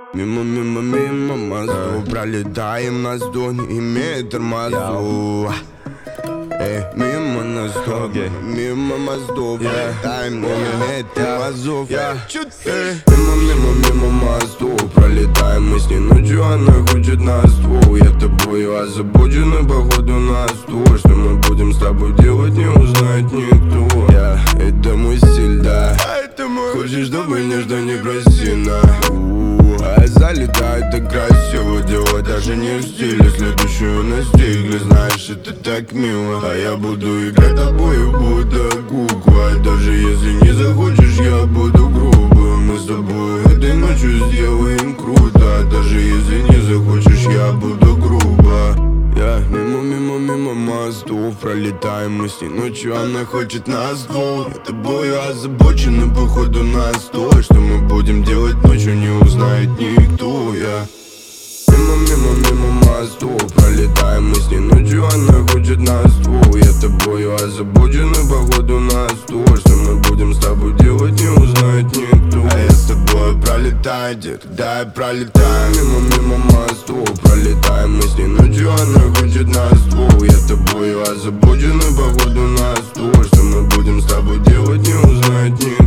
Мимо мостов пролетаем, нас до не имеет тормозов. Мимо мостов, мимо мостов пролетаем, не имеет тормозов. Мимо мостов пролетаем, мы с ней ночью, она хочет на ствол. Я тобою озабочен, и походу нас то, что мы будем с тобой делать, не узнает никто. Это мой стиль, да. Хочешь, чтобы нежно, не красиво. Залетает так красиво, дело даже не в стиле. Следующую настигли, знаешь, это так мило. А я буду играть тобою, будто кукла. Даже если не захочешь, я буду грубым. Мы с тобой этой ночью сделаем круто. Даже если не захочешь, я буду грубо. Мимо мостов пролетаем, мы с ней ночью, она хочет на ствол. Я тобою озабочен, и походу нас то, что мы будем делать ночью, не узнает никто. Мимо мостов пролетаем, мы с ней ночью, она хочет на ствол. Я тобою озабочен, и походу нас то, что мы будем с тобой делать, не узнает никто. А я с тобой пролетаю, когда я пролетаю. Мимо мостов пролетаем, мы с ней ночью, она хочет на ствол. Я тобою озабочен, и походу нас то, что мы будем с тобой делать, не узнает никто.